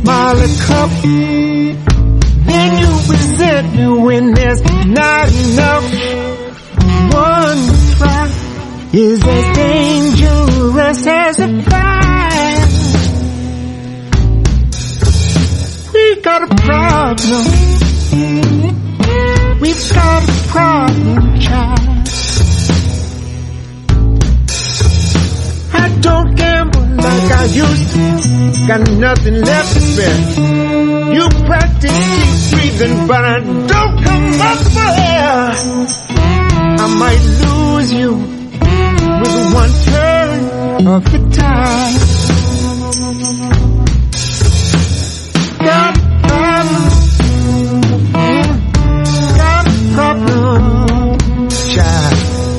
smaller cup. Then you resent me when there's not enough. One try is as dangerous as a fire. We got a problem. We've got a problem, child. I don't gamble like I used to. Got nothing left to spend. You practice deep breathing, but I don't come up for air. I might lose you with one turn of the tide. Got a problem, child.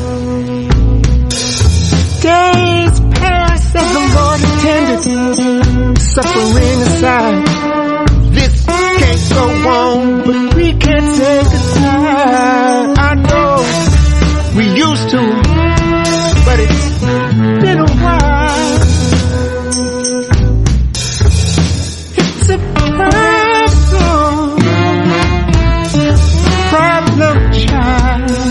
Days pass as the Lord intended, suffering aside. This can't go on, but we can't say goodbye. I know we used to, but it's been a while. It's a problem child.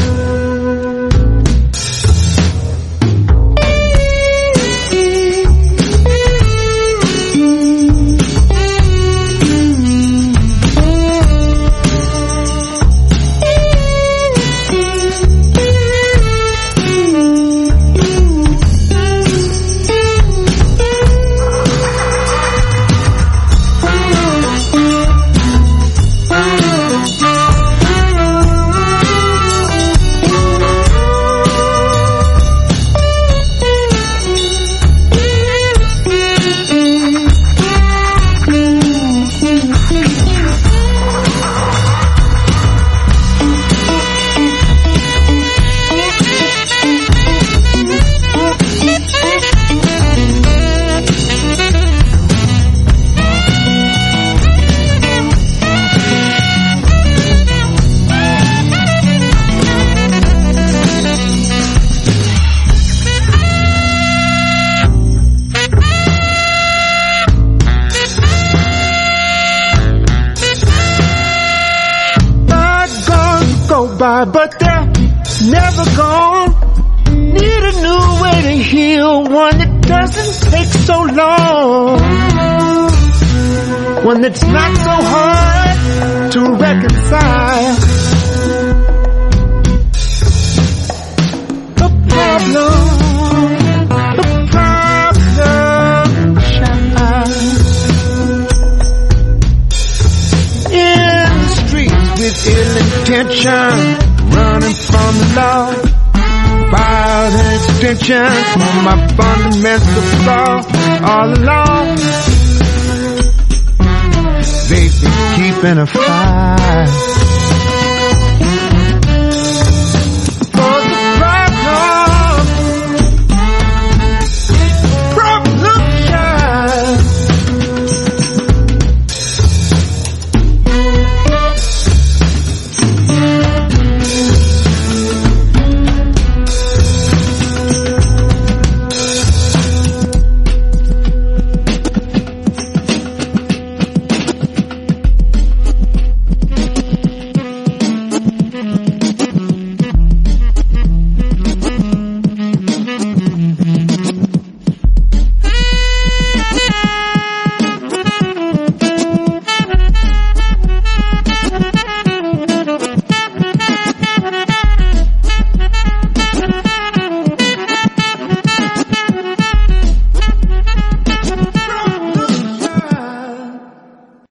But they're never gone. Need a new way to heal, one that doesn't take so long, one that's not so hard to reconcile. A problem child. In the streets with ill intention, running from the law, files and extensions for my fundamental flaw. All along, they've been keeping a fire.